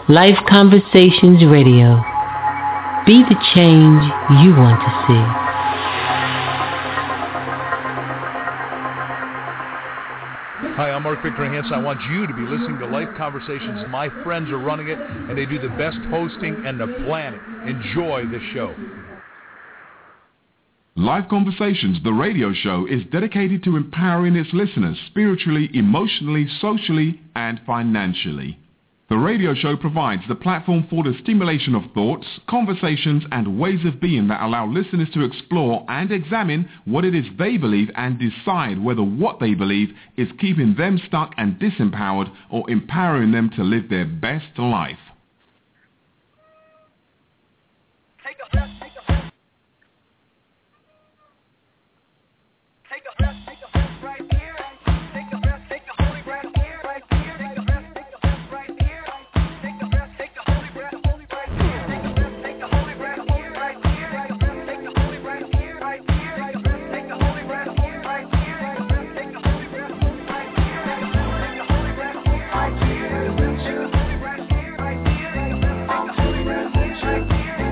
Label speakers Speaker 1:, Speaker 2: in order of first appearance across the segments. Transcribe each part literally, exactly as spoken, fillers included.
Speaker 1: Life Conversations Radio. Be the change you want to see.
Speaker 2: Hi, I'm Mark Victor Hansen. I want you to be listening to Life Conversations. My friends are running it, and they do the best hosting on the planet. Enjoy this show.
Speaker 3: Life Conversations, the radio show, is dedicated to empowering its listeners spiritually, emotionally, socially, and financially. The radio show provides the platform for the stimulation of thoughts, conversations, and ways of being that allow listeners to explore and examine what it is they believe and decide whether what they believe is keeping them stuck and disempowered or empowering them to live their best life.
Speaker 4: Take a breath, take a breath. Take a breath, take a breath right here. Take a breath, take a holy breath here. Right here. Take a breath, take a breath right here. Take a breath, take a holy breath, holy breath here. Take a breath, take a holy breath here. Right here. Take a breath, take a holy breath here. Right here. Take a breath, take a holy breath here. Right here. Take a breath, take a holy breath right here. Take a breath, take a holy breath here. Right here. Take a breath, take a holy breath here. Right here. Take a breath, take a holy breath here. Right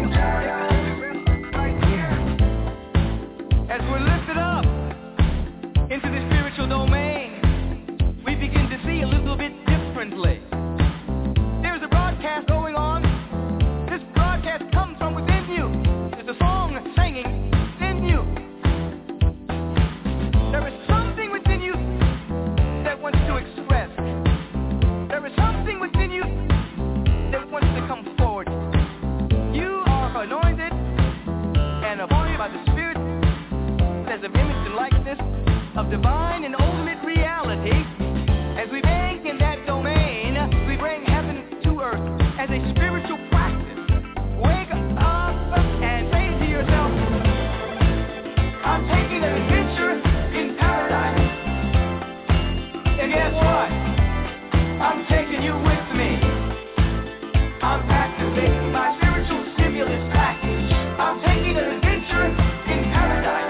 Speaker 4: here. As we're lifted up into the spiritual domain, we begin to see a little bit differently. There's a broadcast going on. This broadcast comes from within you. There's a song singing in you. There is something within you that wants to express. There is something within you that wants to come forward. You are anointed and appointed by the Spirit as an image and likeness of divine and ultimate reality. As we bank in that domain, we bring heaven to earth as a spiritual practice. Wake up and say to yourself, I'm taking an adventure in paradise. And guess what? I'm taking you with me. I'm activating my spiritual stimulus package. I'm taking an adventure in paradise.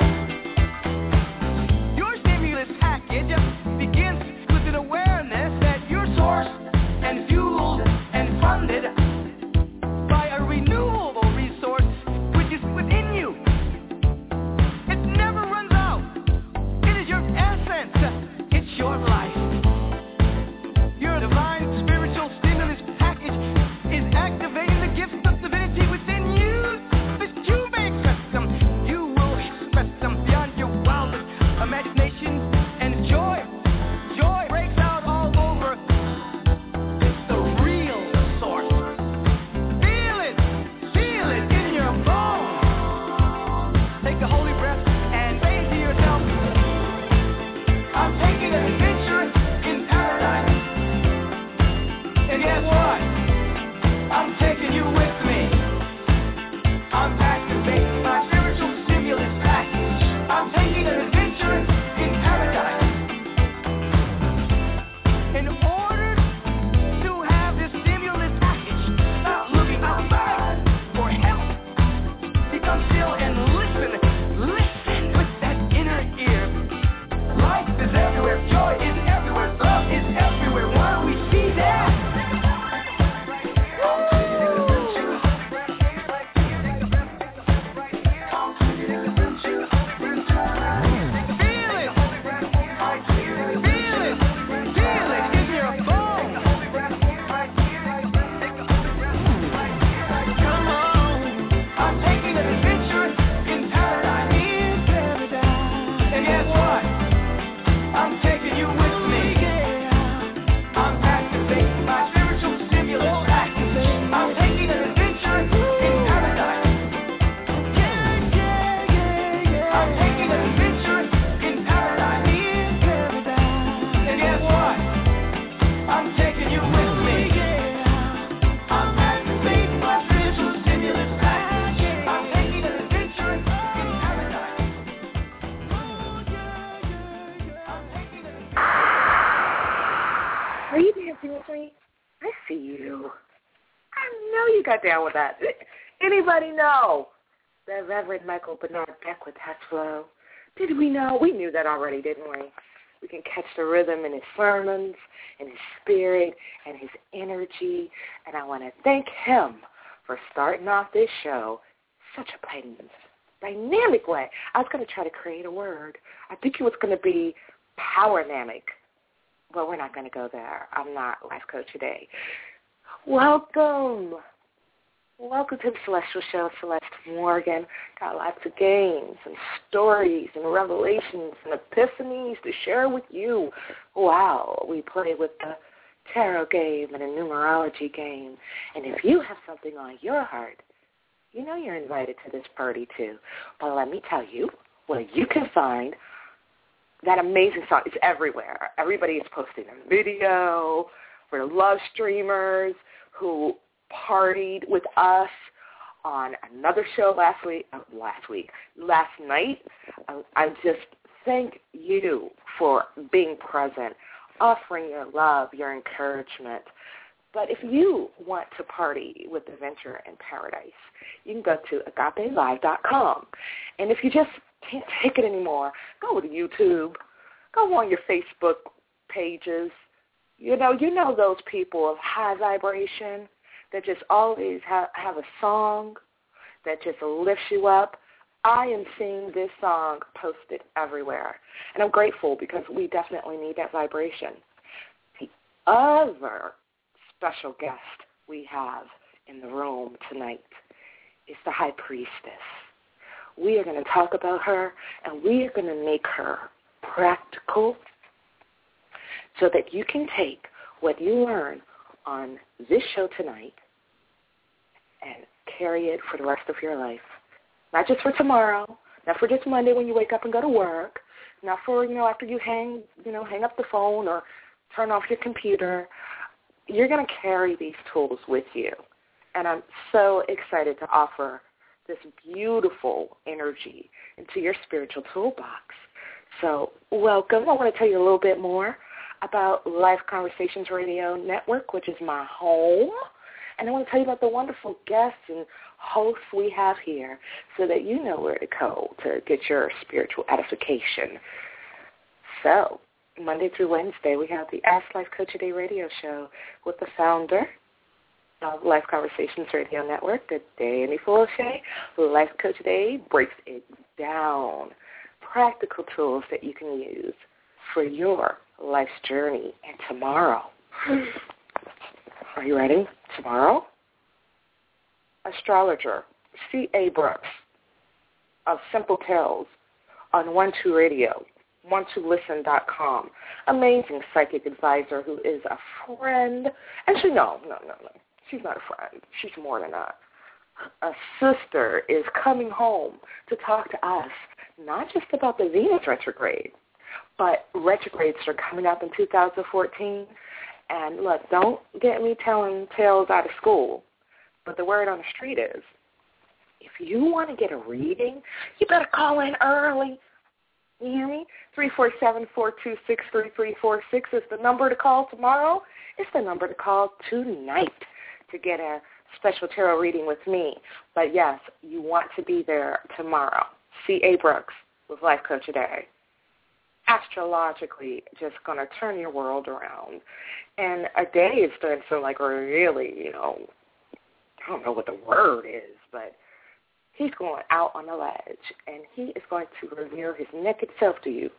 Speaker 4: Your stimulus package begins with an awareness that you're sourced and fueled and funded by a renewable resource which is within you. It never runs out. It is your essence. It's your life. Your divine spiritual stimulus package is activating the gifts of divinity within you. But you may express them. You will express them beyond your wildest imagination and joy. Joy breaks out all over. It's the real source. Feel it. Feel it in your bones. Take a holy breath and say to yourself, I'm taking an adventure in paradise. And guess what? I'm taking you with me. I'm activating my spiritual stimulus package. I'm taking an adventure in paradise. In order to have this stimulus package, stop looking outside for help. Become still and listen. Listen with that inner ear. Life is everywhere. Joy is everywhere. Love is everywhere. Why don't we see that? Feel it. Feel it. Feel it in your bones. Come on. I'm taking an adventure in paradise. And guess what? I'm taking you with me. I'm activating my spiritual stimulus package. I'm taking an adventure in paradise. I'm taking an adventure in paradise. And guess what? I'm taking you with me. I'm activating my spiritual stimulus package. I'm taking an adventure in paradise. I'm taking an
Speaker 5: Are you dancing with me? I see you. I know you got down with that. Anybody know that Reverend Michael Bernard Beck with Touch Flow? Did we know? We knew that already, didn't we? We can catch the rhythm in his sermons, in his spirit, and his energy. And I want to thank him for starting off this show such a dynamic way. I was going to try to create a word. I think it was going to be powernamic, but we're not going to go there. I'm not Life Coach today. Welcome. Welcome to the Celestial Show. Celeste Morgan. Got lots of games and stories and revelations and epiphanies to share with you. Wow, we play with the tarot game and a numerology game. And if you have something on your heart, you know you're invited to this party too. But let me tell you where you can find that amazing song. It's everywhere. Everybody is posting a video. For love streamers who partied with us on another show last week, uh, last week, last night. I, I just thank you for being present, offering your love, your encouragement. But if you want to party with Adventure in Paradise, you can go to agape live dot com. And if you just can't take it anymore, go to YouTube, go on your Facebook pages. You know, you know those people of high vibration that just always have, have a song that just lifts you up. I am seeing this song posted everywhere, and I'm grateful because we definitely need that vibration. The other special guest we have in the room tonight is the High Priestess. We are going to talk about her, and we are going to make her practical so that you can take what you learn on this show tonight and carry it for the rest of your life. Not just for tomorrow, not for just Monday when you wake up and go to work, not for, you know, after you hang, you know, hang up the phone or turn off your computer. You're going to carry these tools with you. And I'm so excited to offer this beautiful energy into your spiritual toolbox. So welcome. I want to tell you a little bit more about Life Conversations Radio Network, which is my home. And I want to tell you about the wonderful guests and hosts we have here so that you know where to go to get your spiritual edification. So Monday through Wednesday, we have the Ask Life Coach Today radio show with the founder of Life Conversations Radio Network, the Danny Fauché. Life Coach Today breaks it down. Practical tools that you can use for your life's journey and tomorrow. Are you ready? Tomorrow, astrologer C A Brooks of Simple Tales on One Two Radio, one two listen dot com. Amazing psychic advisor who is a friend. Actually, no, no, no, no. She's not a friend. She's more than that. A sister is coming home to talk to us, not just about the Venus retrograde, but retrogrades are coming up in two thousand fourteen. And look, don't get me telling tales out of school, but the word on the street is, if you want to get a reading, you better call in early. You hear me? three four seven, four two six, three three four six is the number to call tomorrow. It's the number to call tonight to get a special tarot reading with me. But, yes, you want to be there tomorrow. C A Brooks with Life Coach Today. Astrologically just going to turn your world around. And a day is doing something like really, you know, I don't know what the word is, but he's going out on the ledge, and he is going to reveal his naked self to you.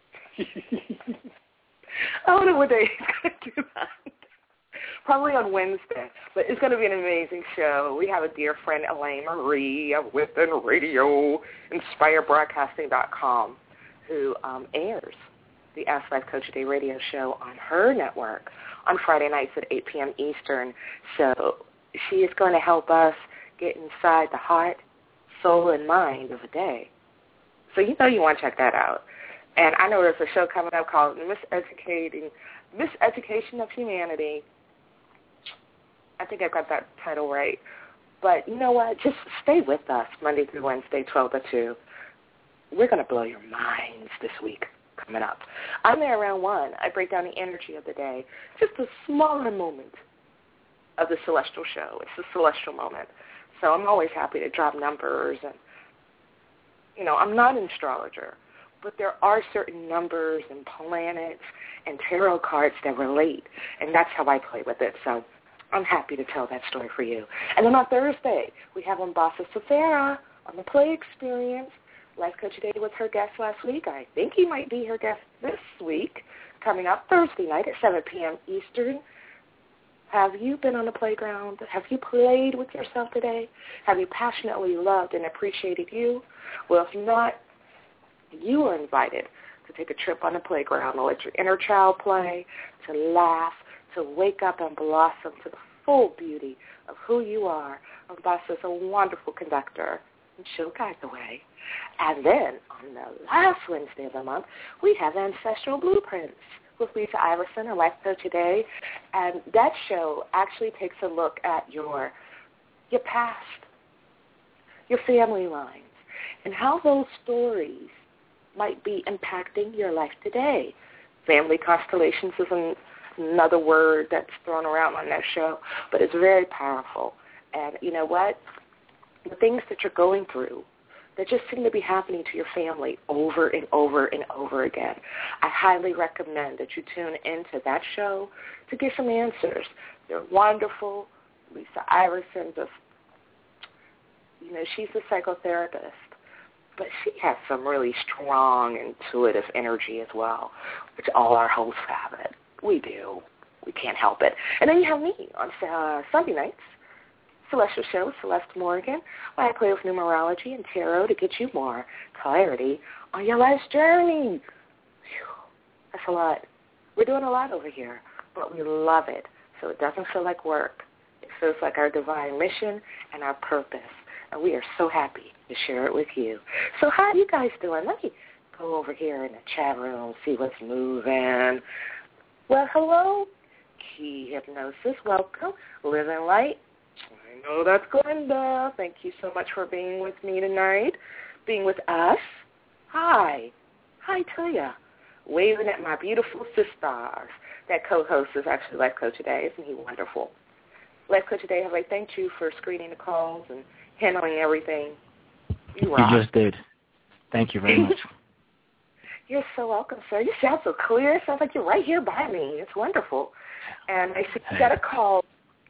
Speaker 5: I don't know what day he's going to do that. Probably on Wednesday, but it's going to be an amazing show. We have a dear friend, Elaine Marie of Within Radio, Inspire Broadcasting dot com, who um, airs the Ask Life Coach Today radio show on her network on Friday nights at eight p.m. Eastern. So she is going to help us get inside the heart, soul, and mind of a day. So you know you want to check that out. And I know there's a show coming up called Miseducating, Miseducation of Humanity. I think I got that title right. But you know what? Just stay with us Monday through Wednesday, twelve to two. We're going to blow your minds this week coming up. I'm there around one. I break down the energy of the day. Just a smaller moment of the celestial show. It's a celestial moment. So I'm always happy to drop numbers. And, you know, I'm not an astrologer, but there are certain numbers and planets and tarot cards that relate, and that's how I play with it. So I'm happy to tell that story for you. And then on Thursday, we have Mbasa Safara on the Play Experience. Life Coach Today was her guest last week. I think he might be her guest this week, coming up Thursday night at seven p.m. Eastern. Have you been on the playground? Have you played with yourself today? Have you passionately loved and appreciated you? Well, if not, you are invited to take a trip on the playground to let your inner child play, to laugh, to wake up and blossom to the full beauty of who you are. Mbasa is a wonderful conductor, and she'll guide the way. And then on the last Wednesday of the month, we have Ancestral Blueprints with Lisa Iverson, our Life Coach Today. And that show actually takes a look at your your past, your family lines, and how those stories might be impacting your life today. Family constellations is an, another word that's thrown around on that show, but it's very powerful. And you know what? The things that you're going through that just seem to be happening to your family over and over and over again. I highly recommend that you tune into that show to get some answers. They're wonderful. Lisa Iverson, just, you know, she's a psychotherapist, but she has some really strong, intuitive energy as well, which all our hosts have it. We do. We can't help it. And then you have me on uh, Sunday nights, Celestial Show with Celeste Morgan, where I play with numerology and tarot to get you more clarity on your life's journey. Whew, that's a lot. We're doing a lot over here, but we love it, so it doesn't feel like work. It feels like our divine mission and our purpose, and we are so happy to share it with you. So how are you guys doing? Let me go over here in the chat room, see what's moving. Well, hello, Key Hypnosis. Welcome. Living Light. I know that's Glenda. Thank you so much for being with me tonight, being with us. Hi. Hi to ya. Waving at my beautiful sisters. That co-host is actually Life Coach Today. Isn't he wonderful? Life Coach Today, have I thanked you for screening the calls and handling everything? You rock.
Speaker 6: You just did. Thank you very much.
Speaker 5: You're so welcome, sir. You sound so clear. It sounds like you're right here by me. It's wonderful. And I see you got a call.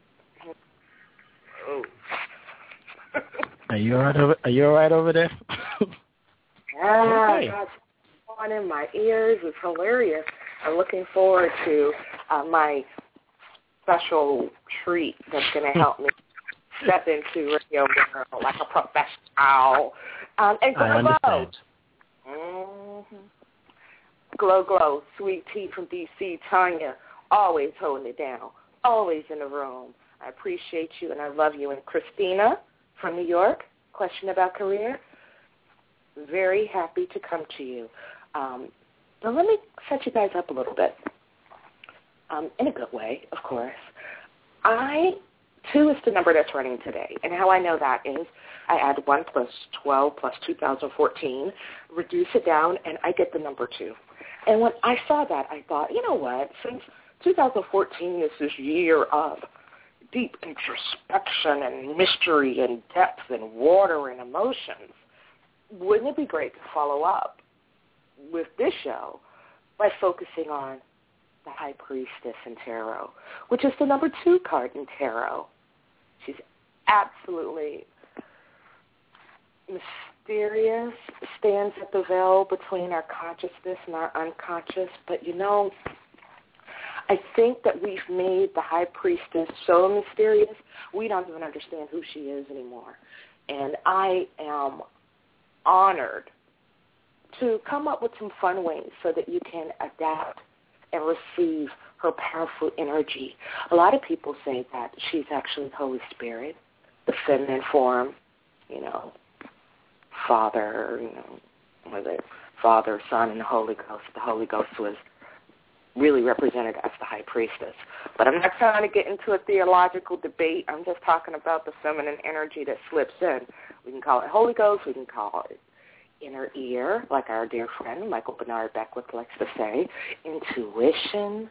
Speaker 5: Oh.
Speaker 6: Are you all right over? Are you all right over there?
Speaker 5: Ah,
Speaker 6: okay.
Speaker 5: God's on in my ears. It's hilarious. I'm looking forward to uh, my special treat that's going to help me step into radio world like a professional. Um, and
Speaker 6: I understand.
Speaker 5: Mm-hmm. Glow, glow, sweet tea from D C, Tanya, always holding it down, always in the room. I appreciate you, and I love you. And Christina from New York, question about career. Very happy to come to you. Um, now let me set you guys up a little bit, um, in a good way, of course. I, two is the number that's running today, and how I know that is I add one plus twelve plus two thousand fourteen, reduce it down, and I get the number two. And when I saw that, I thought, you know what, since two thousand fourteen is this year of deep introspection and mystery and depth and water and emotions, wouldn't it be great to follow up with this show by focusing on the High Priestess in Tarot, which is the number two card in Tarot. She's absolutely mysterious, stands at the veil between our consciousness and our unconscious, but you know, I think that we've made the High Priestess so mysterious, we don't even understand who she is anymore. And I am honored to come up with some fun ways so that you can adapt and receive her powerful energy. A lot of people say that she's actually the Holy Spirit, the feminine form, you know, Father, you know, was it Father, Son, and the Holy Ghost. The Holy Ghost was really represented as the High Priestess. But I'm not trying to get into a theological debate. I'm just talking about the feminine energy that slips in. We can call it Holy Ghost. We can call it inner ear, like our dear friend Michael Bernard Beckwith likes to say, intuition.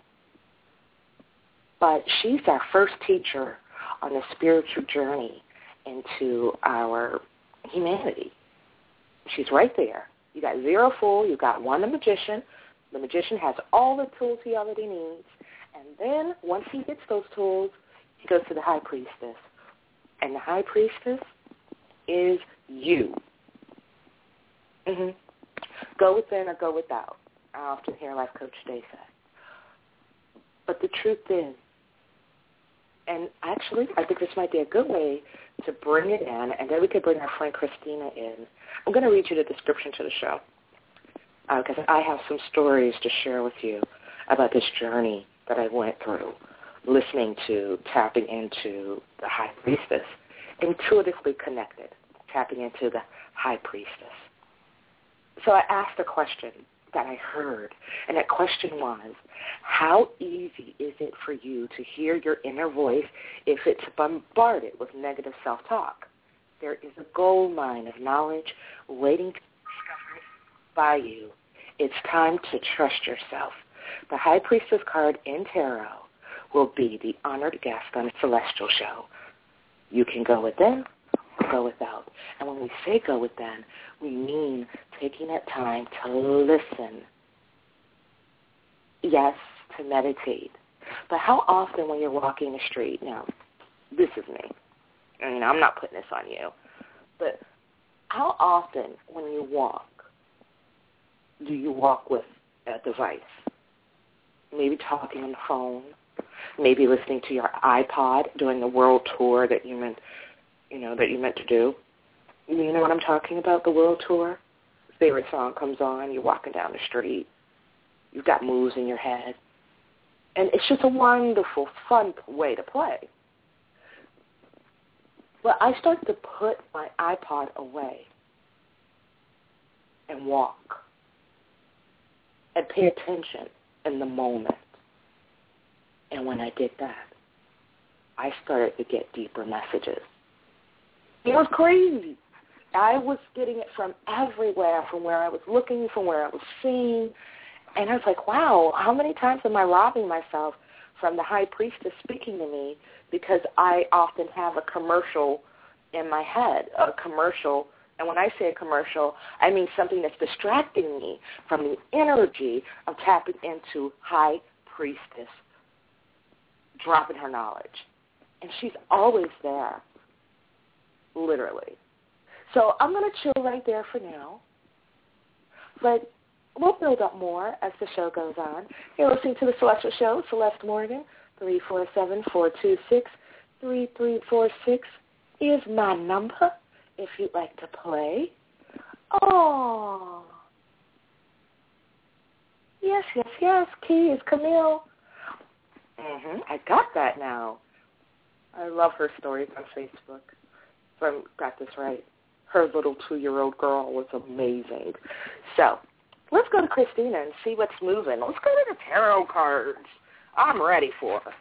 Speaker 5: But she's our first teacher on the spiritual journey into our humanity. She's right there. You got zero fool. You got one, the magician. The magician has all the tools he already needs. And then once he gets those tools, he goes to the high priestess. And the high priestess is you. Mm-hmm. Go within or go without. I often hear Life Coach Day say. But the truth is, and actually I think this might be a good way to bring it in, and then we could bring our friend Christina in. I'm going to read you the description to the show because uh, I have some stories to share with you about this journey that I went through, listening to, tapping into the high priestess, intuitively connected, tapping into the high priestess. So I asked a question that I heard, and that question was, how easy is it for you to hear your inner voice if it's bombarded with negative self-talk? There is a gold mine of knowledge waiting to be discovered by you. It's time to trust yourself. The High Priestess card in Tarot will be the honored guest on the Celestial Show. You can go within or go without. And when we say go within, we mean taking that time to listen. Yes, to meditate. But how often when you're walking the street, now, this is me. I mean, I'm not putting this on you. But how often when you walk, do you walk with a device? Maybe talking on the phone, maybe listening to your iPod during the world tour that you meant, you know, that you meant to do. You know what I'm talking about, the world tour? Favorite song comes on, you're walking down the street, you've got moves in your head. And it's just a wonderful, fun way to play. But I started to put my iPod away and walk and pay attention in the moment. And when I did that, I started to get deeper messages. It was crazy. I was getting it from everywhere, from where I was looking, from where I was seeing. And I was like, wow, how many times am I robbing myself from the high priestess speaking to me because I often have a commercial in my head, a commercial. And when I say a commercial, I mean something that's distracting me from the energy of tapping into high priestess, dropping her knowledge. And she's always there, literally. So I'm going to chill right there for now. But we'll build up more as the show goes on. You're listening to The Celestial Show, Celeste Morgan. three four seven, four two six, three three four six is my number if you'd like to play. Oh. Yes, yes, yes. Key is Camille. Mm-hmm. I got that now. I love her stories on Facebook. So I got this right. Her little two-year-old girl was amazing. So let's go to Christina and see what's moving. Let's go to the tarot cards. I'm ready for her.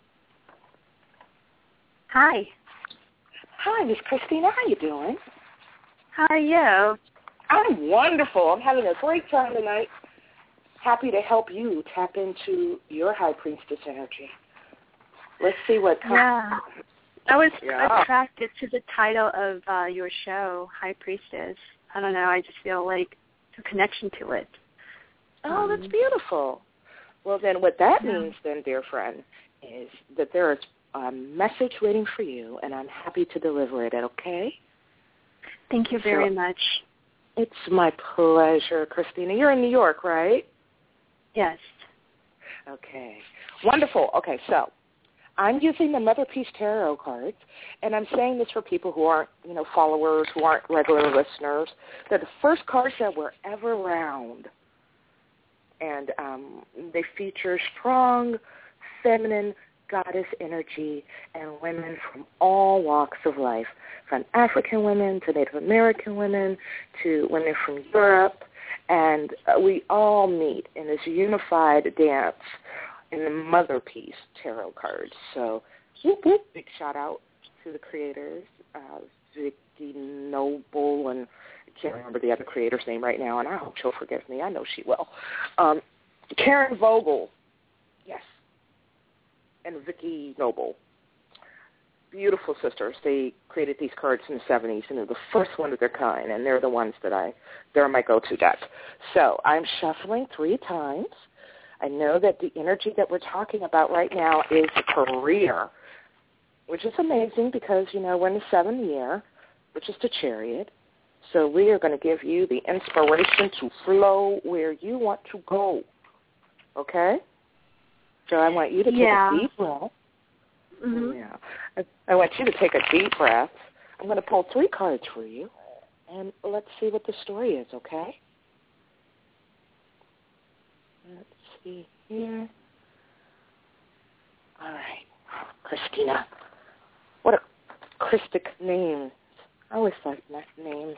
Speaker 7: Hi.
Speaker 5: Hi, Miss Christina. How you doing?
Speaker 7: How are you?
Speaker 5: I'm wonderful. I'm having a great time tonight. Happy to help you tap into your high priestess energy. Let's see what comes.
Speaker 7: Yeah. I was
Speaker 5: yeah.
Speaker 7: attracted to the title of uh, your show, High Priestess. I don't know. I just feel like a connection to it.
Speaker 5: Oh,
Speaker 7: um,
Speaker 5: that's beautiful. Well, then what that
Speaker 7: yeah.
Speaker 5: means then, dear friend, is that there is a message waiting for you, and I'm happy to deliver it, okay?
Speaker 7: Thank you very
Speaker 5: so,
Speaker 7: much.
Speaker 5: It's my pleasure, Christina. You're in New York, right?
Speaker 7: Yes.
Speaker 5: Okay. Wonderful. Okay, so I'm using the Mother Peace Tarot cards, and I'm saying this for people who aren't, you know, followers, who aren't regular listeners. They're the first cards that were ever around, and um, they feature strong, feminine goddess energy and women from all walks of life, from African women to Native American women to women from Europe, and uh, we all meet in this unified dance in the Mother Peace Tarot cards. So, whoop, whoop, big shout out to the creators, uh, Vicky Noble, and I can't remember the other creator's name right now, and I hope she'll forgive me. I know she will. Um, Karen Vogel, yes, and Vicky Noble. beautiful sisters. They created these cards in the seventies, and they're the first one of their kind, and they're the ones that I, they're my go-to deck. So I'm shuffling three times. I know that the energy that we're talking about right now is career, which is amazing because, you know, we're in the seventh year, which is the Chariot. So we are going to give you the inspiration to flow where you want to go. Okay? So I want you to take
Speaker 7: yeah.
Speaker 5: a deep breath.
Speaker 7: Mm-hmm.
Speaker 5: Yeah. I, I want you to take a deep breath. I'm going to pull three cards for you, and let's see what the story is, okay? Let's see here. All right. Christina. What a Christic name. I always like that name.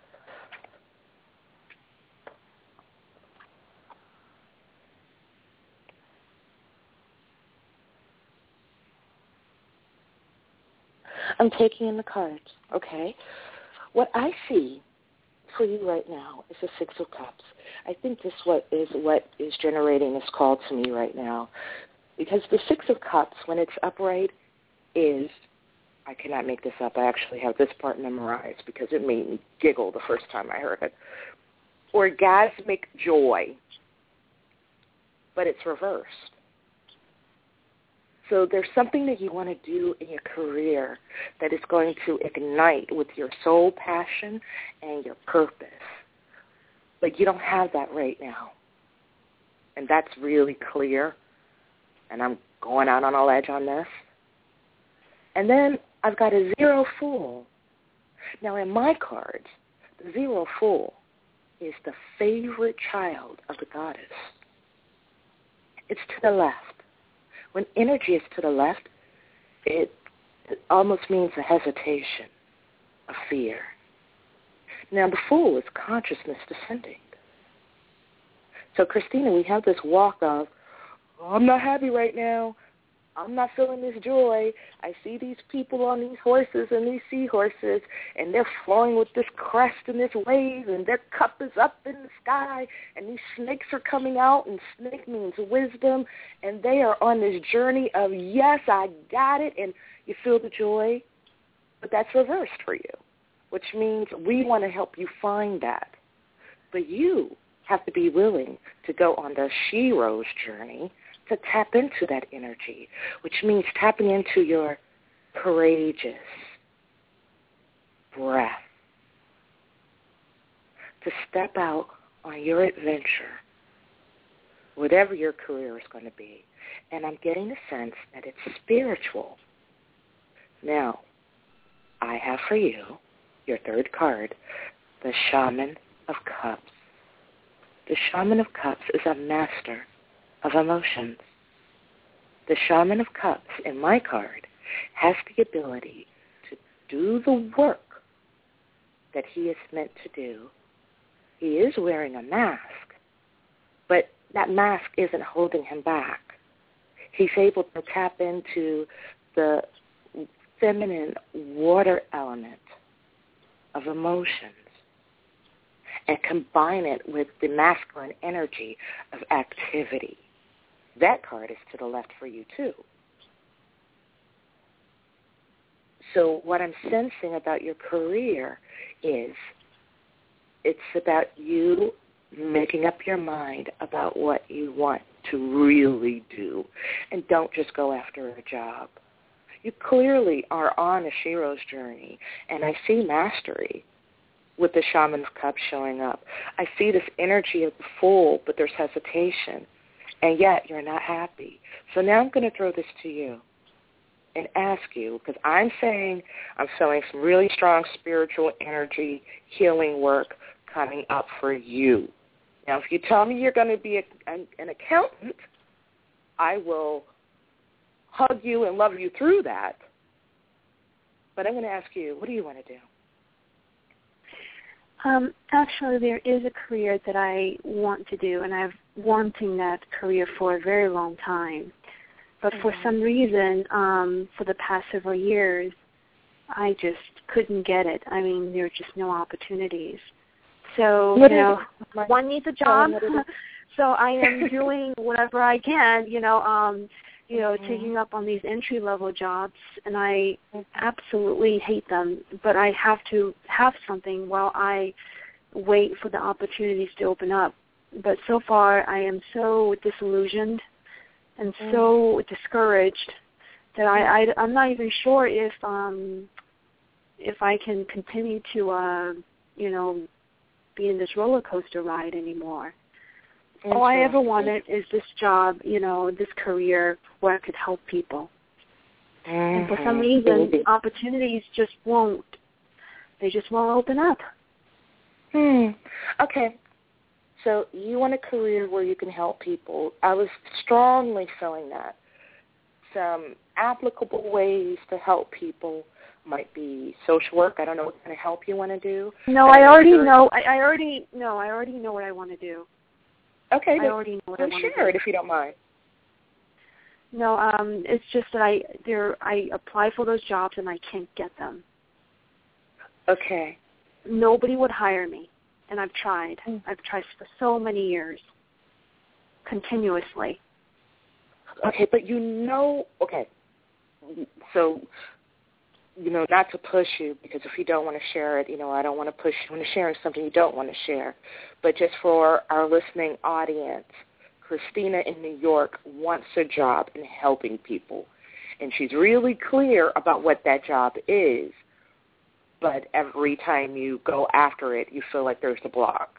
Speaker 5: I'm taking in the cards, okay? What I see for you right now is a Six of Cups. I think this what is what is generating this call to me right now. Because the Six of Cups, when it's upright, is, I cannot make this up, I actually have this part memorized because it made me giggle the first time I heard it. Orgasmic joy, but it's reversed. So there's something that you want to do in your career that is going to ignite with your soul passion and your purpose. But you don't have that right now. And that's really clear. And I'm going out on a ledge on this. And then I've got a Zero Fool. Now in my cards, the Zero Fool is the favorite child of the goddess. It's to the left. When energy is to the left, it, it almost means a hesitation, a fear. Now, the Fool is consciousness descending. So, Christina, we have this walk of, oh, I'm not happy right now. I'm not feeling this joy. I see these people on these horses and these seahorses, and they're flowing with this crest and this wave, and their cup is up in the sky, and these snakes are coming out, and snake means wisdom, and they are on this journey of, yes, I got it, and you feel the joy, but that's reversed for you, which means we want to help you find that. But you have to be willing to go on the Shiro's journey to tap into that energy, which means tapping into your courageous breath, to step out on your adventure, whatever your career is going to be. And I'm getting the sense that it's spiritual. Now, I have for you your third card, the Shaman of Cups. The Shaman of Cups is a master of emotions. The Shaman of Cups in my card has the ability to do the work that he is meant to do. He is wearing a mask, but that mask isn't holding him back. He's able to tap into the feminine water element of emotions and combine it with the masculine energy of activity. That card is to the left for you, too. So what I'm sensing about your career is it's about you making up your mind about what you want to really do, and don't just go after a job. You clearly are on a Shiro's journey, and I see mastery with the Shaman of Cups showing up. I see this energy of the Fool, but there's hesitation, and yet you're not happy. So now I'm going to throw this to you and ask you, because I'm saying I'm feeling some really strong spiritual energy, healing work coming up for you. Now, if you tell me you're going to be a, an, an accountant, I will hug you and love you through that. But I'm going to ask you, what do you want to do?
Speaker 7: Um, actually, there is a career that I want to do, and I've wanting that career for a very long time. But for some reason, um, for the past several years, I just couldn't get it. I mean, there were just no opportunities. So, you know, one needs a job, so I am doing whatever I can, you know, um, you know,
Speaker 5: mm-hmm.
Speaker 7: taking up on these entry-level jobs, and I absolutely hate them, but I have to have something while I wait for the opportunities to open up. But so far, I am so disillusioned and mm-hmm. so discouraged that I, I, I'm not even sure if um, if I can continue to, uh, you know, be in this roller coaster ride anymore. All I ever wanted is this job, you know, this career where I could help people. Mm-hmm. And for some reason, opportunities just won't. They just won't open up.
Speaker 5: Hmm. Okay. So you want a career where you can help people. I was strongly feeling that. Some applicable ways to help people might be social work. I don't know what kind of help you want to do.
Speaker 7: No, I already know. I, I already no. I already know what I want to do.
Speaker 5: Okay,
Speaker 7: I already know what I want to do.
Speaker 5: Share it if you don't mind.
Speaker 7: No, um, it's just that I there I apply for those jobs and I can't get them.
Speaker 5: Okay.
Speaker 7: Nobody would hire me, and I've tried. Mm. I've tried for so many years, continuously.
Speaker 5: Okay, but you know, okay, so, you know, not to push you, because if you don't want to share it, you know, I don't want to push you into sharing something you don't want to share. But just for our listening audience, Christina in New York wants a job in helping people. And she's really clear about what that job is. But every time you go after it, you feel like there's a block.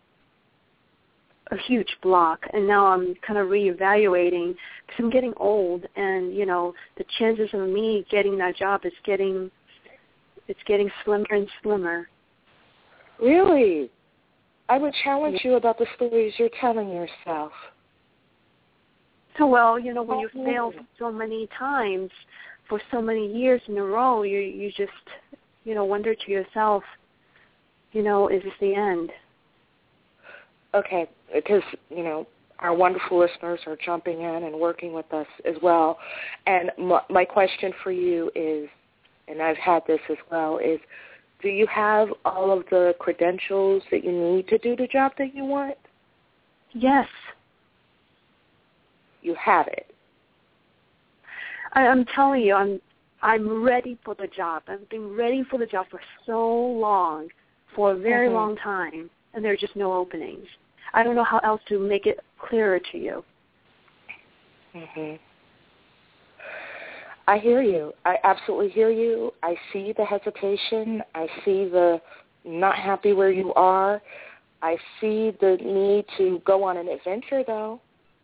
Speaker 7: A huge block. And now I'm kind of reevaluating because I'm getting old, and, you know, the chances of me getting that job is getting, it's getting slimmer and slimmer.
Speaker 5: Really? I would challenge you about the stories you're telling yourself.
Speaker 7: So, well, you know, when you fail so many times for so many years in a row, you you just, you know, wonder to yourself, you know, is this the end?
Speaker 5: Okay, because, you know, our wonderful listeners are jumping in and working with us as well. And my, my question for you is, and I've had this as well, is do you have all of the credentials that you need to do the job that you want?
Speaker 7: Yes.
Speaker 5: You have it.
Speaker 7: I, I'm telling you, I'm I'm ready for the job. I've been ready for the job for so long, for a very mm-hmm. long time, and there are just no openings. I don't know how else to make it clearer to you.
Speaker 5: Mm-hmm. I hear you. I absolutely hear you. I see the hesitation. I see the not happy where you are. I see the need to go on an adventure, though.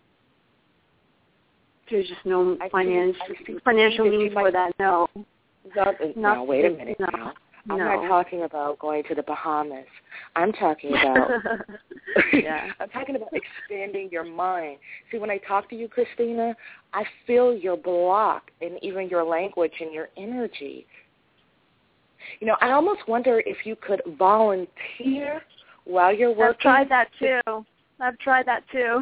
Speaker 7: There's just no
Speaker 5: I
Speaker 7: finance,
Speaker 5: see, I see,
Speaker 7: financial means for that, no.
Speaker 5: No, no, wait a minute
Speaker 7: no,
Speaker 5: now. I'm
Speaker 7: no.
Speaker 5: not talking about going to the Bahamas. I'm talking about
Speaker 7: yeah.
Speaker 5: I'm talking about expanding your mind. See, when I talk to you, Christina, I feel your block and even your language and your energy. You know, I almost wonder if you could volunteer while you're working.
Speaker 7: I've tried that too. I've tried that too.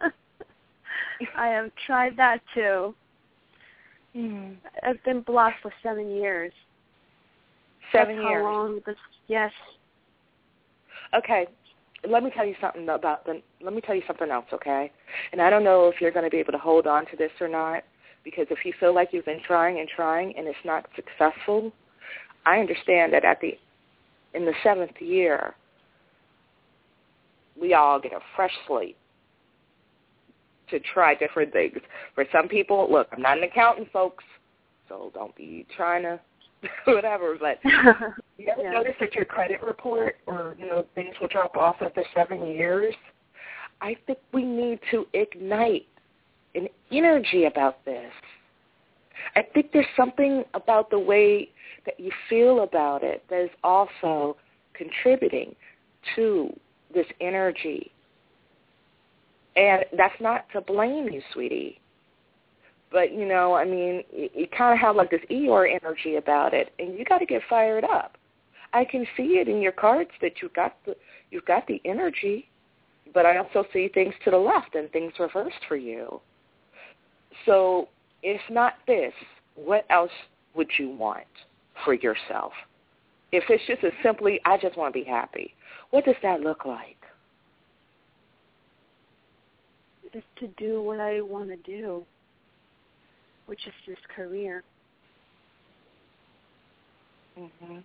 Speaker 7: I have tried that too.
Speaker 5: Mm.
Speaker 7: I've been blocked for seven years.
Speaker 5: Seven
Speaker 7: That's
Speaker 5: years.
Speaker 7: How long this, yes.
Speaker 5: Okay, let me tell you something about the. Let me tell you something else, okay? And I don't know if you're going to be able to hold on to this or not, because if you feel like you've been trying and trying and it's not successful, I understand that at the in the seventh year, we all get a fresh slate to try different things. For some people, look, I'm not an accountant, folks, so don't be trying to whatever, but you ever
Speaker 7: yeah.
Speaker 5: notice that your credit report or, you know, things will drop off after seven years? I think we need to ignite an energy about this. I think there's something about the way that you feel about it that is also contributing to this energy. And that's not to blame you, sweetie. But, you know, I mean, you, you kind of have like this Eeyore energy about it, and you got to get fired up. I can see it in your cards that you've got the you've got the energy, but I also see things to the left and things reversed for you. So if not this, what else would you want for yourself? If it's just as simply, I just want to be happy, what does that look like?
Speaker 7: Just to do what I want to do. which is this career.
Speaker 5: Mhm.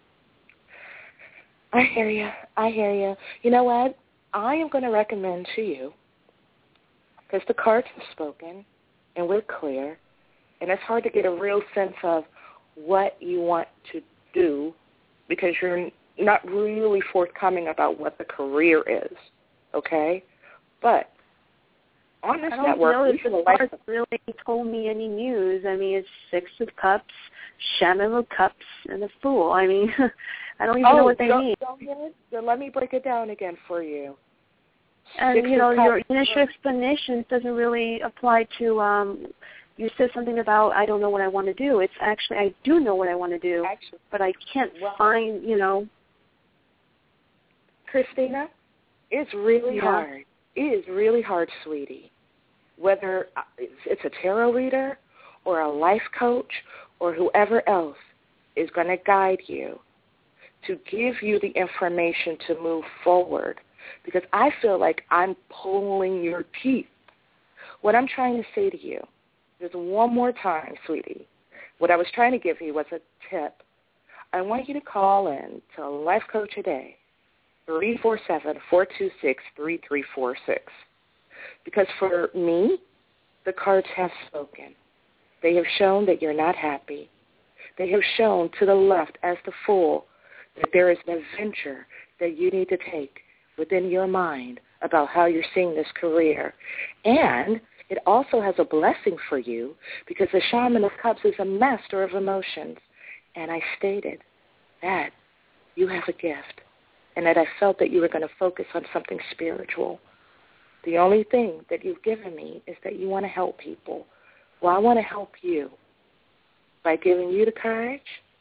Speaker 5: I hear you. I hear you. You know what? I am going to recommend to you, because the cards have spoken, and we're clear, and it's hard to get a real sense of what you want to do because you're not really forthcoming about what the career is, okay? But on this
Speaker 7: I don't
Speaker 5: network,
Speaker 7: know
Speaker 5: we
Speaker 7: if
Speaker 5: feel
Speaker 7: the
Speaker 5: like
Speaker 7: cards really told me any news. I mean, it's Six of Cups, Shaman of Cups, and the Fool. I mean, I don't even
Speaker 5: oh,
Speaker 7: know what they
Speaker 5: don't,
Speaker 7: mean.
Speaker 5: Don't get it? Then let me break it down again for you.
Speaker 7: And,
Speaker 5: Six
Speaker 7: you know,
Speaker 5: of
Speaker 7: your
Speaker 5: Cups.
Speaker 7: initial explanation doesn't really apply to, um, you said something about, I don't know what I want to do. It's actually, I do know what I want to do,
Speaker 5: Actually,
Speaker 7: but I can't
Speaker 5: well,
Speaker 7: find, you know.
Speaker 5: Christina, it's really
Speaker 7: Yeah.
Speaker 5: hard. It is really hard, sweetie. Whether it's a tarot reader or a life coach or whoever else is going to guide you to give you the information to move forward, because I feel like I'm pulling your teeth. What I'm trying to say to you is one more time, sweetie, what I was trying to give you was a tip. I want you to call in to Life Coach Today, three four seven, four two six, three three four six. Because for me, the cards have spoken. They have shown that you're not happy. They have shown to the left as the Fool that there is an adventure that you need to take within your mind about how you're seeing this career. And it also has a blessing for you because the Shaman of Cups is a master of emotions. And I stated that you have a gift and that I felt that you were going to focus on something spiritual. The only thing that you've given me is that you want to help people. Well, I want to help you by giving you the courage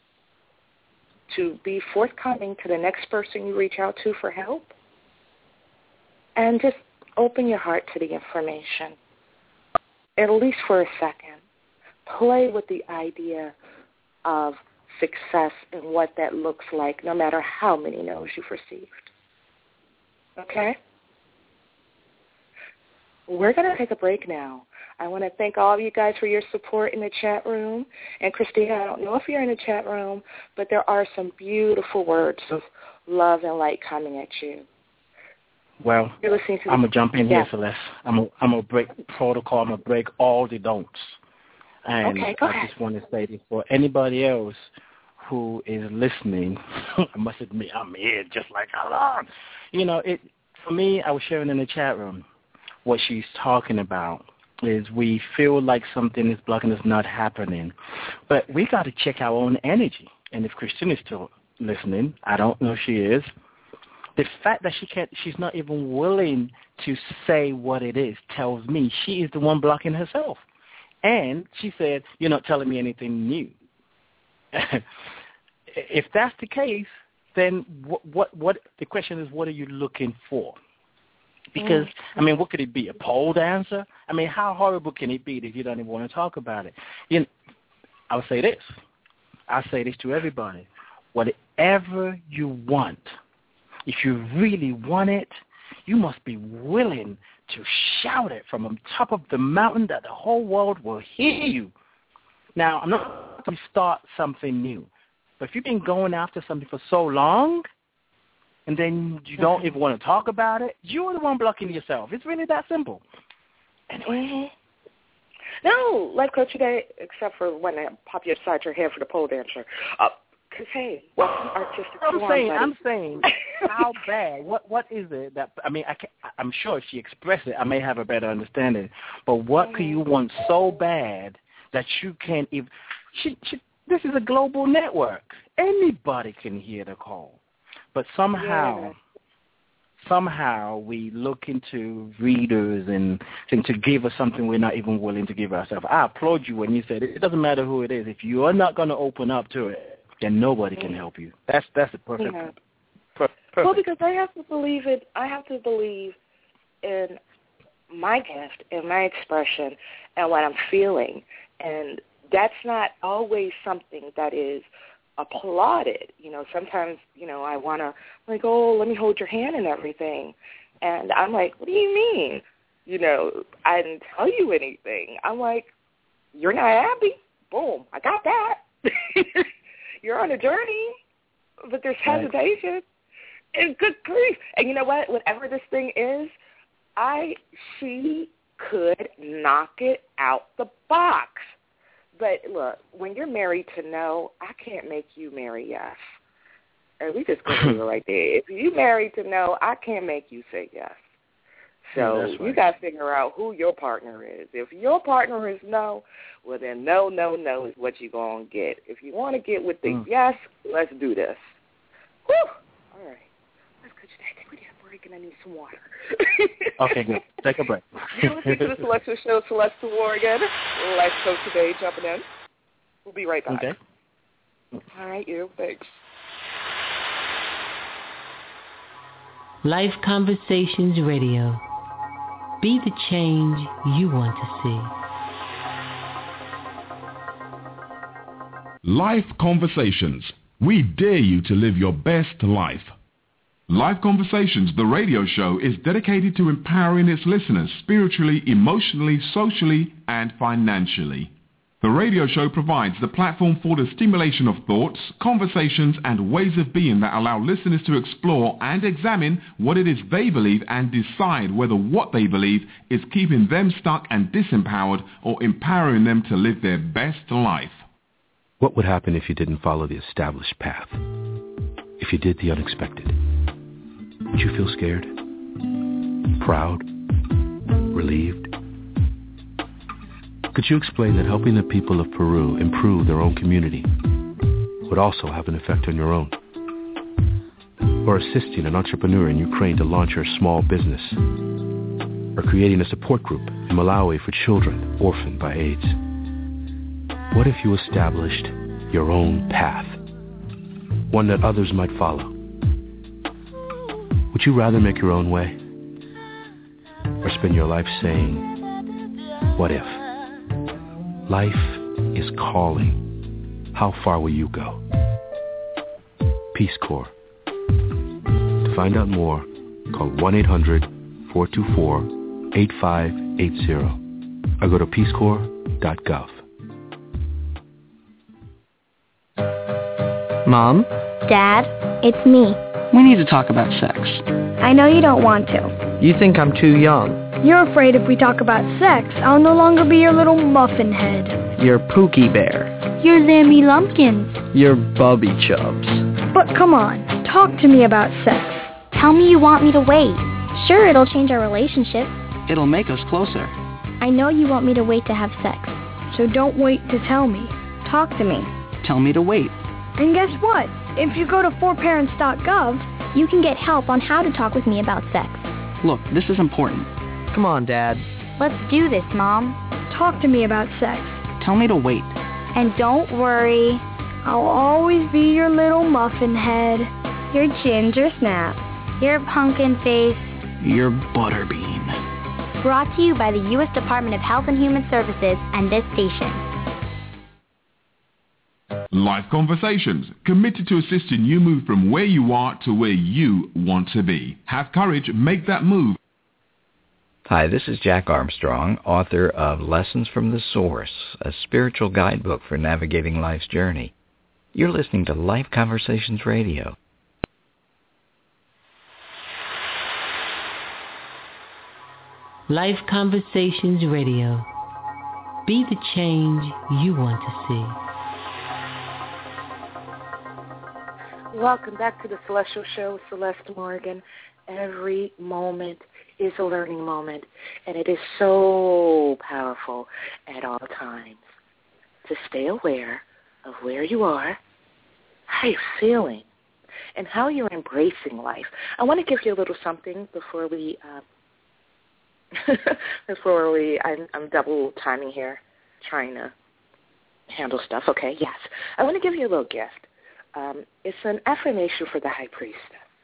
Speaker 5: to be forthcoming to the next person you reach out to for help, and just open your heart to the information, at least for a second. Play with the idea of success and what that looks like, no matter how many no's you've received. Okay? We're going to take a break now. I want to thank all of you guys for your support in the chat room. And Christina, I don't know if you're in the chat room, but there are some beautiful words of love and light coming at you.
Speaker 6: Well,
Speaker 5: You're listening to
Speaker 6: I'm going to jump in
Speaker 5: yeah.
Speaker 6: here, Celeste. I'm going I'm to break protocol. I'm going to break all the don'ts. And
Speaker 5: okay, go
Speaker 6: I
Speaker 5: ahead.
Speaker 6: just want to say this for anybody else who is listening. I must admit, I'm here just like Alan. You know, it for me, I was sharing in the chat room what she's talking about is we feel like something is blocking us not happening. But we got to check our own energy. And if Christine is still listening, I don't know if she is, the fact that she can't, she's not even willing to say what it is tells me she is the one blocking herself. And she said, you're not telling me anything new. If that's the case, then what, what, what, the question is, what are you looking for? Because, I mean, what could it be, a pole dancer? I mean, how horrible can it be if you don't even want to talk about it? You know, I'll say this. I'll say this to everybody. Whatever you want, if you really want it, you must be willing to shout it from on top of the mountain that the whole world will hear you. Now, I'm not going to start something new, but if you've been going after something for so long, and then you don't mm-hmm. even want to talk about it, you're the one blocking yourself. It's really that simple. Anyway.
Speaker 5: Mm-hmm. No, Life Coach Today, except for when they pop you upside your head for the pole dancer. Because, uh, hey, what artistic
Speaker 6: I'm
Speaker 5: form,
Speaker 6: saying,
Speaker 5: buddy.
Speaker 6: I'm saying, how bad? What What is it that, I mean, I can, I'm sure if she expressed it, I may have a better understanding. But what mm-hmm. could you want so bad that you can't even, she, she, this is a global network. Anybody can hear the call. But somehow, yeah. somehow we look into readers and, and to give us something we're not even willing to give ourselves. I applaud you when you said it, it doesn't matter who it is. If you are not going to open up to it, then nobody can help you. That's that's a perfect.
Speaker 5: Yeah.
Speaker 6: Per, perfect.
Speaker 5: Well, because I have to believe it. I have to believe in my gift and my expression and what I'm feeling, and that's not always something that is applauded. You know, sometimes, you know, I want to, like, oh, let me hold your hand and everything. And I'm like, what do you mean? You know, I didn't tell you anything. I'm like, you're not happy. Boom, I got that. You're on a journey, but there's hesitation. Right. And good grief. And you know what? Whatever this thing is, I she could knock it out the box. But look, when you're married to no, I can't make you marry yes. And we just go through it right there. If you married to no, I can't make you say yes. So yeah, right. You got to figure out who your partner is. If your partner is no, well then no, no, no is what you're going to get. If you want to get with the mm. yes, let's do this. Whew. All right. Let's go today. I think we need a break and I need some water.
Speaker 6: Okay, good. Take a break.
Speaker 5: You're listening to the Celestial Show, Celeste Morgan. Life Coach today, jumping in. We'll be right back.
Speaker 6: Okay.
Speaker 5: All right, you. Thanks.
Speaker 1: Life Conversations Radio. Be the change you want to
Speaker 3: see. Life Conversations. We dare you to live your best life. Life Conversations, the radio show, is dedicated to empowering its listeners spiritually, emotionally, socially, and financially. The radio show provides the platform for the stimulation of thoughts, conversations, and ways of being that allow listeners to explore and examine what it is they believe and decide whether what they believe is keeping them stuck and disempowered or empowering them to live their best life.
Speaker 8: What would happen if you didn't follow the established path? If you did the unexpected? Would you feel scared? Proud? Relieved? Could you explain that helping the people of Peru improve their own community would also have an effect on your own? Or assisting an entrepreneur in Ukraine to launch her small business? Or creating a support group in Malawi for children orphaned by AIDS? What if you established your own path? One that others might follow? Would you rather make your own way? Or spend your life saying, what if? Life is calling. How far will you go? Peace Corps. To find out more, call one eight hundred, four two four, eight five eight zero or go to peace corps dot gov.
Speaker 9: Mom?
Speaker 10: Dad, it's me.
Speaker 9: We need to talk about sex.
Speaker 10: I know you don't want to.
Speaker 9: You think I'm too young.
Speaker 10: You're afraid if we talk about sex, I'll no longer be your little muffin head.
Speaker 9: You're Pookie Bear.
Speaker 10: You're Zammy Lumpkins.
Speaker 9: You're Bubby Chubs.
Speaker 10: But come on, talk to me about sex.
Speaker 11: Tell me you want me to wait. Sure, it'll change our relationship.
Speaker 9: It'll make us closer.
Speaker 11: I know you want me to wait to have sex.
Speaker 10: So don't wait to tell me. Talk to me.
Speaker 9: Tell me to wait.
Speaker 10: And guess what? If you go to four parents dot gov,
Speaker 11: you can get help on how to talk with me about sex.
Speaker 9: Look, this is important. Come on, Dad.
Speaker 11: Let's do this, Mom.
Speaker 10: Talk to me about sex.
Speaker 9: Tell me to wait.
Speaker 11: And don't worry.
Speaker 10: I'll always be your little muffin head.
Speaker 11: Your ginger snap. Your pumpkin face.
Speaker 9: Your butterbean.
Speaker 11: Brought to you by the U S Department of Health and Human Services and this station.
Speaker 3: Life Conversations, committed to assisting you move from where you are to where you want to be. Have courage, make that move.
Speaker 12: Hi, this is Jack Armstrong, author of Lessons from the Source, a spiritual guidebook for navigating life's journey. You're listening to Life Conversations Radio.
Speaker 1: Life Conversations Radio. Be the change you want to see.
Speaker 5: Welcome back to the Celestial Show with Celeste Morgan. Every moment is a learning moment, and it is so powerful at all times to stay aware of where you are, how you're feeling, and how you're embracing life. I want to give you a little something before we, uh, before we, I'm, I'm double timing here, trying to handle stuff. Okay, yes. I want to give you a little gift. Um, it's an affirmation for the High Priestess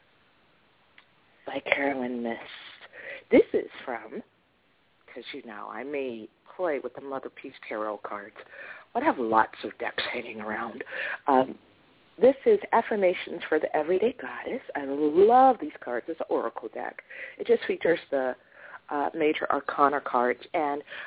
Speaker 5: by Carolyn Mist. This is from, because you know, I may play with the Mother Peace Tarot cards, but I have lots of decks hanging around. Um, this is Affirmations for the Everyday Goddess. I love these cards. It's an oracle deck. It just features the uh, major arcana cards, and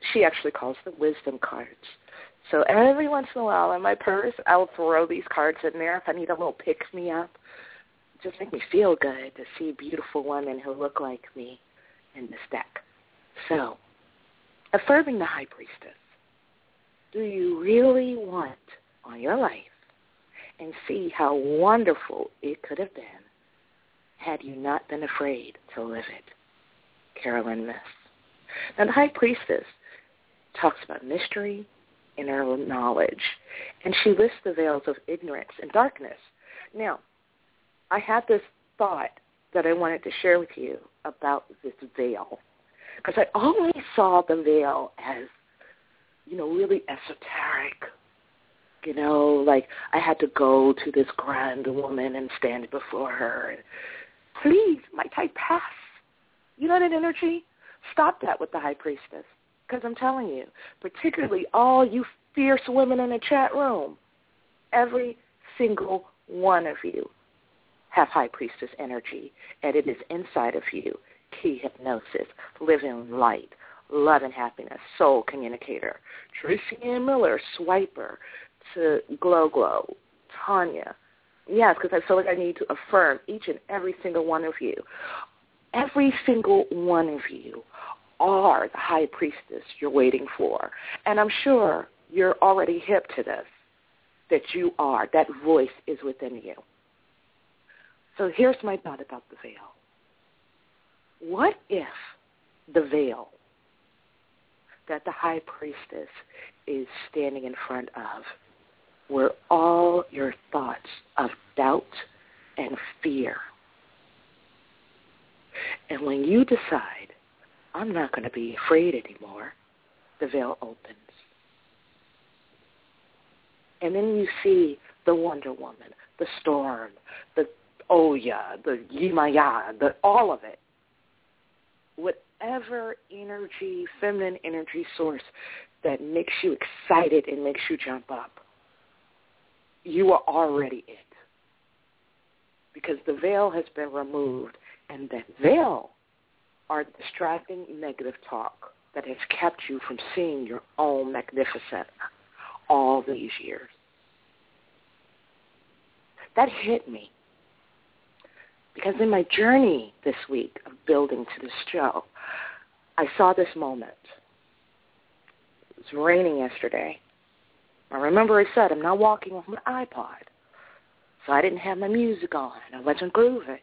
Speaker 5: she actually calls them wisdom cards. So every once in a while in my purse, I'll throw these cards in there if I need a little pick-me-up. Just make me feel good to see beautiful women who look like me in this deck. So, affirming the High Priestess. Do you really want on your life and see how wonderful it could have been had you not been afraid to live it? Carolyn Myss. Now, the High Priestess talks about mystery, inner knowledge, and she lists the veils of ignorance and darkness. Now, I had this thought that I wanted to share with you about this veil, because I always saw the veil as, you know, really esoteric. You know, like I had to go to this grand woman and stand before her and, please, might I pass? You know that energy? Stop that with the High Priestess, because I'm telling you, particularly all you fierce women in the chat room, every single one of you have High Priestess energy, and it is inside of you. Key hypnosis, living light, love and happiness, soul communicator, Tracy Ann Miller, swiper, to Glow Glow, Tanya. Yes, because I feel like I need to affirm each and every single one of you. Every single one of you are the High Priestess you're waiting for. And I'm sure you're already hip to this, that you are. That voice is within you. So here's my thought about the veil. What if the veil that the High Priestess is standing in front of were all your thoughts of doubt and fear? And when you decide, I'm not going to be afraid anymore, the veil opens. And then you see the Wonder Woman, the Storm, the Oya, the Yimaya, the all of it. Whatever energy, feminine energy source that makes you excited and makes you jump up, you are already it. Because the veil has been removed, and that veil are distracting negative talk that has kept you from seeing your own magnificent all these years. That hit me. Because in my journey this week of building to this show, I saw this moment. It was raining yesterday. I remember I said, I'm not walking with my iPod. So I didn't have my music on. I wasn't grooving.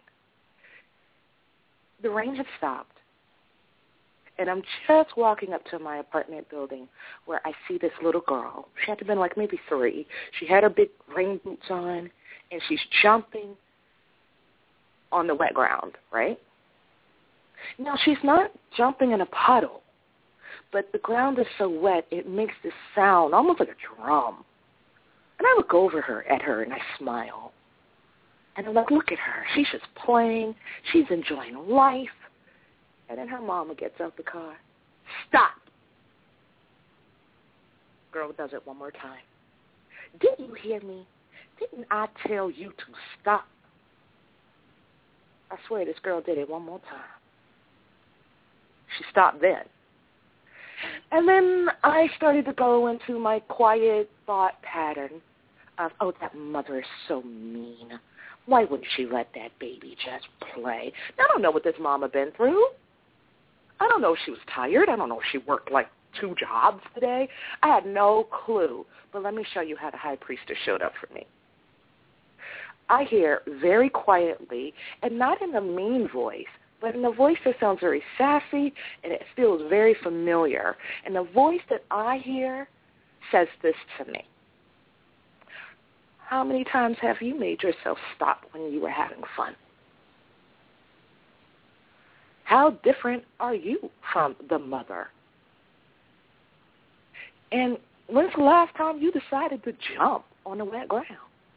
Speaker 5: The rain had stopped. And I'm just walking up to my apartment building where I see this little girl. She had to have been like maybe three. She had her big rain boots on, and she's jumping on the wet ground, right? Now, she's not jumping in a puddle, but the ground is so wet, it makes this sound almost like a drum. And I look over her at her, and I smile. And I'm like, look at her. She's just playing. She's enjoying life. And then her mama gets out the car. Stop. Girl does it one more time. Didn't you hear me? Didn't I tell you to stop? I swear this girl did it one more time. She stopped then. And then I started to go into my quiet thought pattern of, oh, that mother is so mean. Why wouldn't she let that baby just play? I don't know what this mama been through. I don't know if she was tired. I don't know if she worked like two jobs today. I had no clue. But let me show you how the High Priestess showed up for me. I hear very quietly, and not in a mean voice, but in a voice that sounds very sassy, and it feels very familiar. And the voice that I hear says this to me. How many times have you made yourself stop when you were having fun? How different are you from the mother? And when's the last time you decided to jump on the wet ground?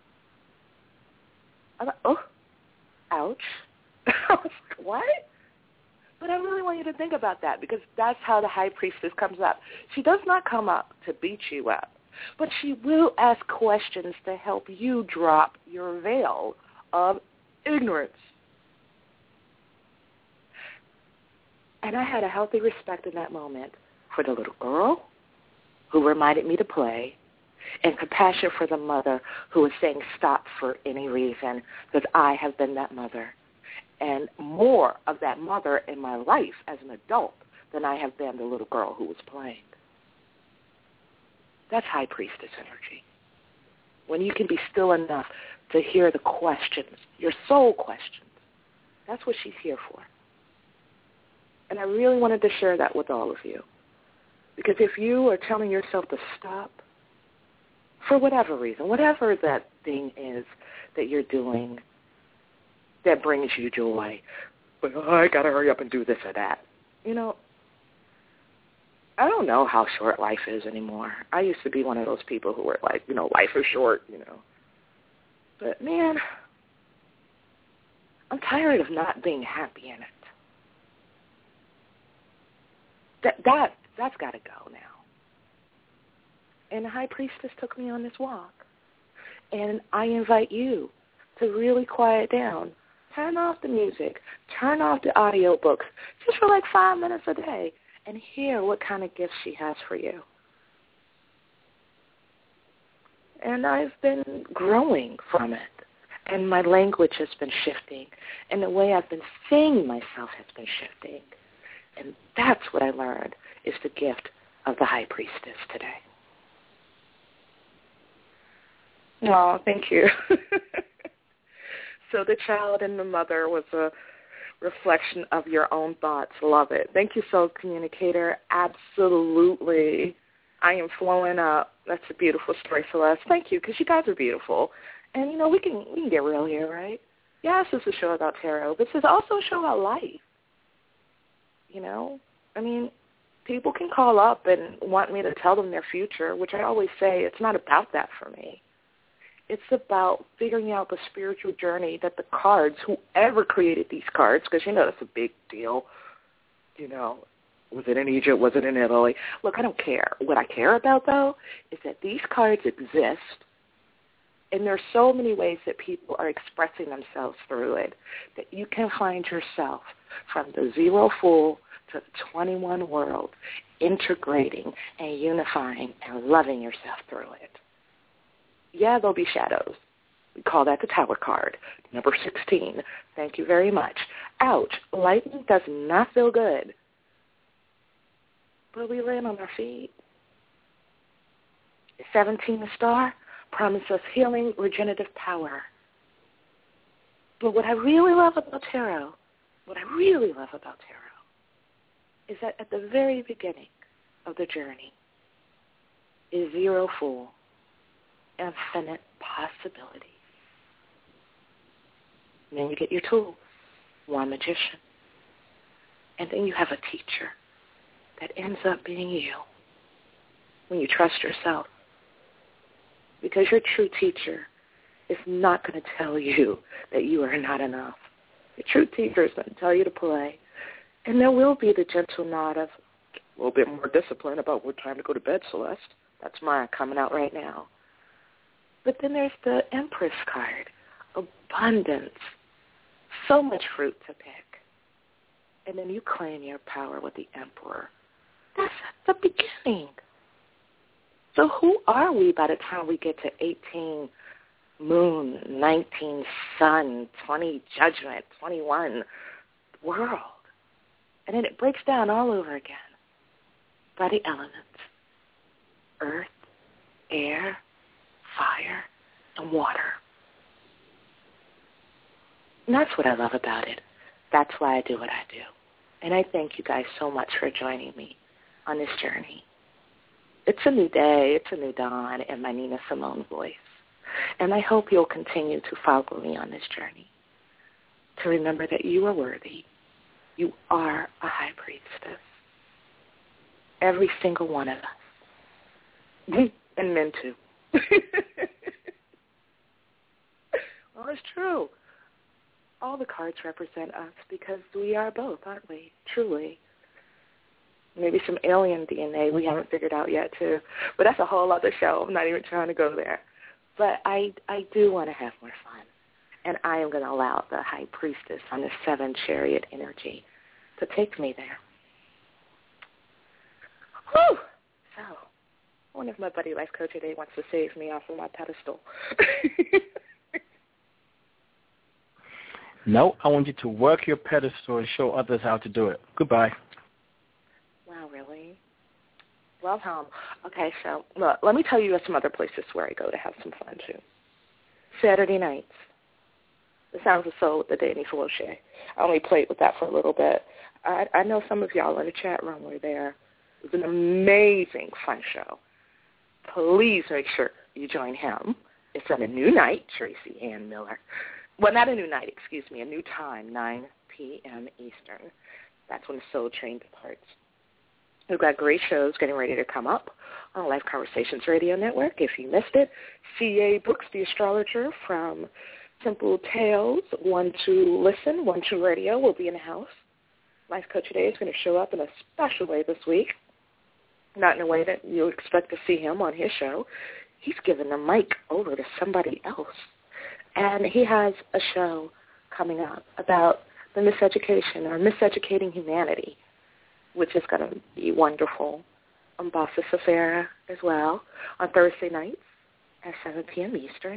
Speaker 5: I'm like, oh, ouch. I was like, what? But I really want you to think about that, because that's how the High Priestess comes up. She does not come up to beat you up, but she will ask questions to help you drop your veil of ignorance. And I had a healthy respect in that moment. for the little girl who reminded me to play, and compassion for the mother who was saying stop for any reason, because I have been that mother, and more of that mother in my life as an adult than I have been the little girl who was playing. That's high priestess energy. When you can be still enough to hear the questions, your soul questions. That's what she's here for. And I really wanted to share that with all of you. Because if you are telling yourself to stop, for whatever reason, whatever that thing is that you're doing that brings you joy, but oh, I got to hurry up and do this or that. You know, I don't know how short life is anymore. I used to be one of those people who were like, you know, life is short, you know. But, man, I'm tired of not being happy in it. That, that, that's got to go now. And the high priestess took me on this walk. And I invite you to really quiet down. Turn off the music. Turn off the audio books just for like five minutes a day and hear what kind of gifts she has for you. And I've been growing from it. And my language has been shifting. And the way I've been seeing myself has been shifting. And that's what I learned is the gift of the high priestess today. Oh, thank you. So the child and the mother was a reflection of your own thoughts. Love it. Thank you, Soul Communicator. Absolutely. I am flowing up. That's a beautiful story, Celeste. Thank you, because you guys are beautiful. And, you know, we can we can get real here, right? Yes, this is a show about tarot, but this is also a show about life. You know? I mean, people can call up and want me to tell them their future, which I always say it's not about that for me. It's about figuring out the spiritual journey that the cards, whoever created these cards, because, you know, that's a big deal. You know, was it in Egypt? Was it in Italy? Look, I don't care. What I care about, though, is that these cards exist, and there are so many ways that people are expressing themselves through it that you can find yourself from the zero full to the twenty-one world integrating and unifying and loving yourself through it. Yeah, there'll be shadows. We call that the Tower card, number sixteen. Thank you very much. Ouch, lightning does not feel good. But we land on our feet. seventeen, the star, promises us healing, regenerative power. But what I really love about tarot, what I really love about tarot, is that at the very beginning of the journey is zero full. Infinite possibilities. And then you get your tools, one magician. And then you have a teacher that ends up being you when you trust yourself. Because your true teacher is not going to tell you that you are not enough. Your true teacher is going to tell you to play. And there will be the gentle nod of a little bit more discipline about what time to go to bed, Celeste. That's mine coming out right now. But then there's the Empress card, abundance, so much fruit to pick. And then you claim your power with the Emperor. That's at the beginning. So who are we by the time we get to eighteen moon, nineteen sun, twenty judgment, twenty-one world? And then it breaks down all over again by the elements. Earth, air, fire, and water. And that's what I love about it. That's why I do what I do. And I thank you guys so much for joining me on this journey. It's a new day. It's a new dawn in my Nina Simone voice. And I hope you'll continue to follow me on this journey, to remember that you are worthy. You are a high priestess. Every single one of us. And men, too. Well, it's true. All the cards represent us because we are both, aren't we? Truly. Maybe some alien D N A we haven't figured out yet, too. But that's a whole other show. I'm not even trying to go there. But I, I do want to have more fun. And I am going to allow the high priestess on the seven chariot energy to take me there. Whew. So, I wonder if my buddy Life Coach today wants to save me off of my pedestal.
Speaker 6: No, I want you to work your pedestal and show others how to do it. Goodbye.
Speaker 5: Wow, really? Well, Tom, okay, so look, let me tell you some other places where I go to have some fun, too. Saturday nights. The Sounds of Soul with the Danny Felice. I only played with that for a little bit. I, I know some of y'all in the chat room were there. It was an amazing, fun show. Please make sure you join him. It's on a new night, Tracy Ann Miller. Well, not a new night, excuse me, a new time, nine p.m. Eastern. That's when the Soul Train departs. We've got great shows getting ready to come up on Life Conversations Radio Network. If you missed it, C A Brooks, the astrologer from Simple Tales, One to Listen, One to Radio will be in the house. Life Coach today is going to show up in a special way this week, not in a way that you expect to see him on his show. He's given the mic over to somebody else. And he has a show coming up about the miseducation or miseducating humanity, which is going to be wonderful. On Bossa Safara as well on Thursday nights at seven p.m. Eastern.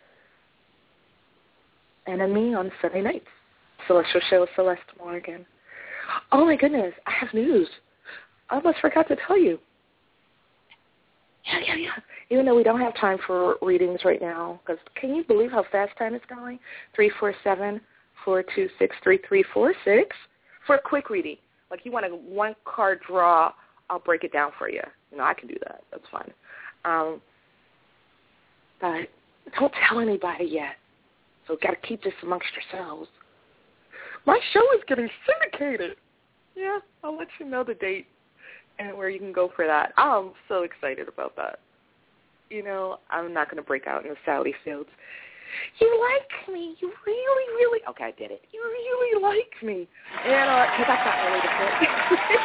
Speaker 5: And on me on Sunday nights. Celestial Show with Celeste Morgan. Oh, my goodness. I have news. I almost forgot to tell you. Yeah, yeah, yeah. Even though we don't have time for readings right now, because can you believe how fast time is going? three four seven, four two six, three three four six for a quick reading. Like you want a one-card draw, I'll break it down for you. You know, I can do that. That's fine. Um, but don't tell anybody yet. So got to keep this amongst yourselves. My show is getting syndicated. Yeah, I'll let you know the date and where you can go for that. I'm so excited about that. You know, I'm not going to break out in the Saudi fields. You like me. You really, really. Okay, I did it. You really like me. And uh, cause that's not really the point.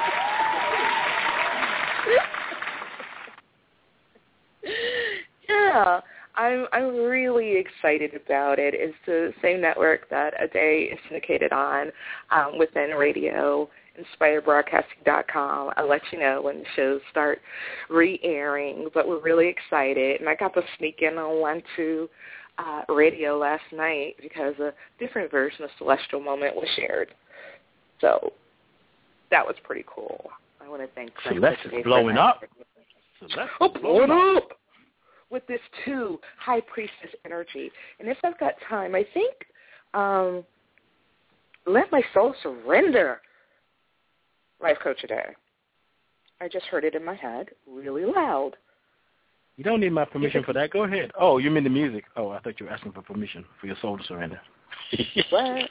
Speaker 5: Yeah, I'm I'm really excited about it. It's the same network that A Day is syndicated on um, within radio, inspired broadcasting dot com. I'll let you know when the shows start re-airing, but we're really excited. And I got to sneak in on one, too, uh, radio last night because a different version of Celestial Moment was shared. So that was pretty cool. I want to thank
Speaker 6: Celeste is blowing up. Celeste
Speaker 5: oh, blowing up. With this, too, High Priestess energy. And if I've got time, I think um, Let My Soul Surrender, Life Coach today. I just heard it in my head really loud.
Speaker 6: You don't need my permission for that. Go ahead. Oh, you mean the music. Oh, I thought you were asking for permission for your soul to surrender.
Speaker 5: What?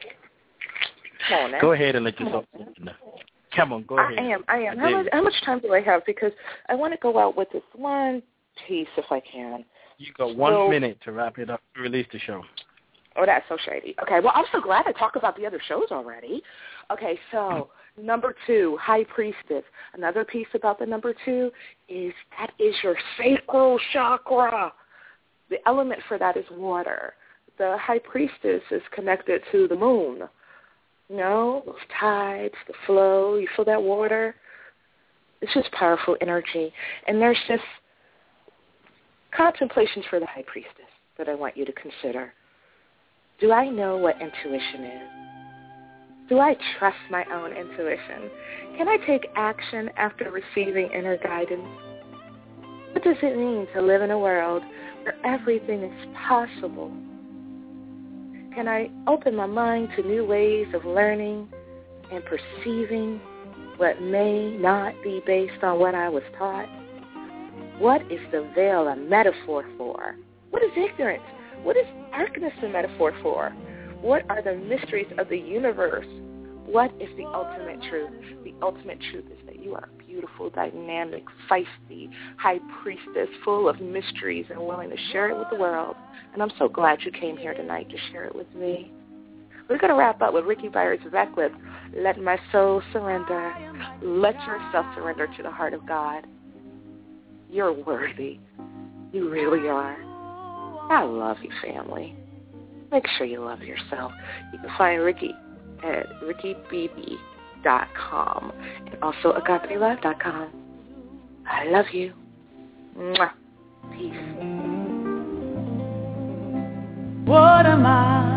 Speaker 5: Come on now.
Speaker 6: Go ahead and let your soul surrender. Come on, go ahead.
Speaker 5: I am. I am. I how, much, how much time do I have? Because I want to go out with this one piece if I can.
Speaker 6: You got one
Speaker 5: so,
Speaker 6: minute to wrap it up, release the show.
Speaker 5: Oh, that's so shady. Okay, well, I'm so glad I talked about the other shows already. Okay, so number two, High Priestess. Another piece about the number two is that is your sacral chakra. The element for that is water. The High Priestess is connected to the moon. You know, those tides, the flow, you feel that water? It's just powerful energy. And there's just contemplations for the High Priestess that I want you to consider. Do I know what intuition is? Do I trust my own intuition? Can I take action after receiving inner guidance? What does it mean to live in a world where everything is possible? Can I open my mind to new ways of learning and perceiving what may not be based on what I was taught? What is the veil a metaphor for? What is ignorance? What is darkness a metaphor for? What are the mysteries of the universe? What is the ultimate truth? The ultimate truth is that you are a beautiful, dynamic, feisty high priestess full of mysteries and willing to share it with the world. And I'm so glad you came here tonight to share it with me. We're going to wrap up with Ricky Byers-Beck with Let My Soul Surrender. Let yourself surrender to the heart of God. You're worthy. You really are. I love you, family. Make sure you love yourself. You can find Ricky at ricky b b dot com. com and also agape love dot com. I love you. Mwah. Peace.
Speaker 13: What am I